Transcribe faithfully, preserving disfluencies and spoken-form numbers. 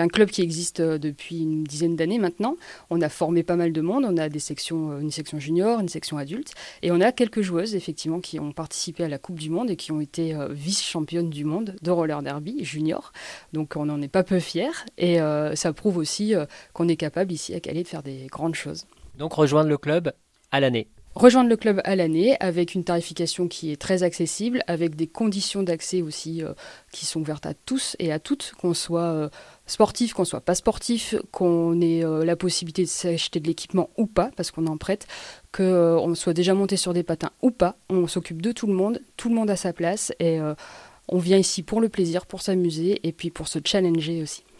un club qui existe depuis une dizaine d'années maintenant. On a formé pas mal de monde. On a des sections, une section junior, une section adulte. Et on a quelques joueuses, effectivement, qui ont participé à la Coupe du Monde et qui ont été euh, vice-championnes du monde de roller derby junior. Donc on n'en est pas peu fiers. Et euh, ça prouve aussi euh, qu'on est capable ici à Calais de faire des grandes choses. Donc rejoindre le club à l'année. Rejoindre le club à l'année avec une tarification qui est très accessible, avec des conditions d'accès aussi euh, qui sont ouvertes à tous et à toutes, qu'on soit euh, sportif, qu'on soit pas sportif, qu'on ait euh, la possibilité de s'acheter de l'équipement ou pas, parce qu'on en prête, qu'on euh, soit déjà monté sur des patins ou pas. On s'occupe de tout le monde, tout le monde a sa place et euh, on vient ici pour le plaisir, pour s'amuser et puis pour se challenger aussi.